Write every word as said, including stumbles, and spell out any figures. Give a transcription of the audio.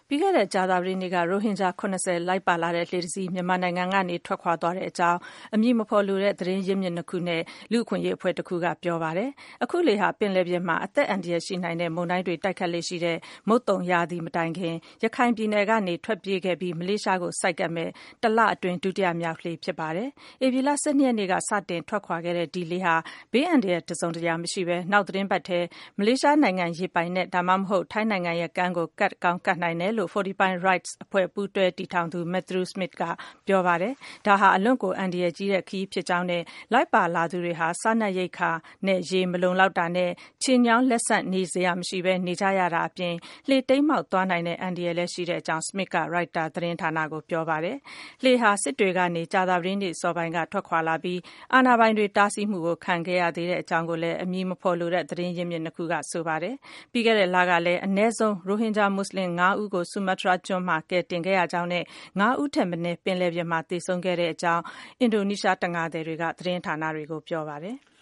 ပြီးခဲ့တဲ့ကြာသပတေးနေ့က ရိုဟင်ဂျာ ၇၀ လိုက်ပါလာတဲ့လှေတစ်စီး မြန်မာနိုင်ငံကနေထွက်ခွာသွားတဲ့အကြောင်း အမည်မဖော်လိုတဲ့သတင်းရင်းမြစ်နှစ်ခုနဲ့ လူ့အခွင့်အရေးအဖွဲ့တစ်ခုကပြောပါတယ်။ အခုလှေဟာပင်လယ်ပြင်မှာ အသက်အန္တရာယ်ရှိနိုင်တဲ့မုန်တိုင်းတွေတိုက်ခတ်လေ့ရှိတဲ့ မုတ်သုန်ရာသီမတိုင်ခင် ရခိုင်ပြည်နယ်ကနေထွက်ပြေးခဲ့ပြီး မလေးရှားကိုဆိုက်ကပ်မယ့် တလအတွင်းဒုတိယမြောက်လှေဖြစ်ပါတယ်။ ဧပြီလ ၁၂ ရက်နေ့ကစတင်ထွက်ခွာခဲ့တဲ့ဒီလှေဟာ ဘေးအန္တရာယ်တစ်စုံတစ်ရာမရှိဘဲ နောက်သီတင်းပတ်ထဲ မလေးရှားနိုင်ငံရေပိုင်နက် ဒါမှမဟုတ် ထိုင်းနိုင်ငံရဲ့ကမ်းကို ကပ်ကောင်းကပ်နိုင်တယ်လို့ Fortify Rights အဖွဲ့ပူးတွဲတည်ထောင်သူ Matthew Smith ကပြောပါတယ်။ ဒါဟာ အလွန်ကိုအန္တရာယ်ကြီးတဲ့ခရီးဖြစ်ကြောင်းနဲ့ လိုက်ပါလာသူတွေဟာ စားနပ်ရိက္ခာနဲ့ရေမလုံလောက်တာနဲ့ ခြေချောင်းလက်ဆန့်နေစရာမရှိဘဲ နေကြရတာအပြင် လှေတိမ်းမှောက်သွားနိုင်တဲ့အန္တရာယ်လည်းရှိကြောင်း Smith က ရိုက်တာသတင်းဌာနကိုပြောပါတယ်။ လှေဟာ စစ်တွေကနေ ကြာသပတေးနေ့အစောပိုင်းကထွက်ခွာလာပြီး အာဏာပိုင်တွေတားဆီးမှုကိုခံခဲ့ရသေးကြောင်းကိုလည်း အမည်မဖော်လိုတဲ့သတင်းရင်းမြစ်နှစ်ခုကဆိုပါတယ်။ ပြီးခဲ့တဲ့လကလည်း အနည်းဆုံး ရိုဟင်ဂျာမွတ်ဆလင် ငါးဦးကို ဆူမားတြားကျွန်းမှာကယ်တင်ခဲ့ရကြောင်းနဲ့ ငါးဦးထက်မနည်း ပင်လယ်ပြင်မှာသေဆုံးခဲ့ကြောင်း အင်ဒိုနီးရှားတံငါသည်တွေက သတင်းဌာနတွေကိုပြောပါတယ်။